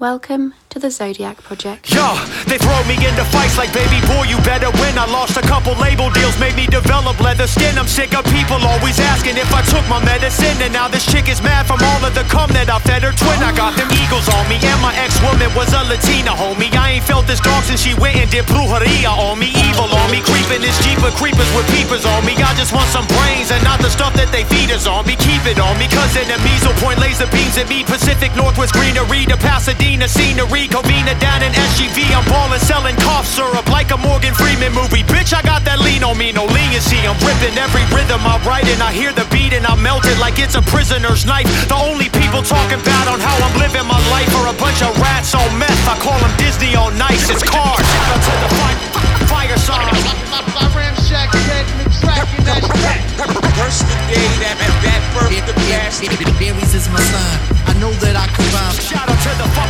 Welcome to the Zodiac Project. Yo, they throw me into fights like baby boy, you better win. I lost a couple label deals, made me develop leather skin. I'm sick of people always asking if I took my medicine. And now this chick is mad from all of the cum that I fed her twin. I got them eagles on me, and my ex-woman was a Latina homie. I ain't felt this dog since she went and did brujeria on me. Evil on me, creeping is cheaper, creepers with peepers on me. I just want some brains and not the stuff that they feed us on me. Keep it on me, cause enemies will point laser beams at me. Pacific Northwest greenery to Pasadena scenery. Covina down in SGV, I'm ballin', selling cough syrup like a Morgan Freeman movie. Bitch, I got that lean on me, no leniency. I'm ripping every rhythm I write, and I hear the beat and I melt it like it's a prisoner's knife. The only people talking bad on how I'm living my life are a bunch of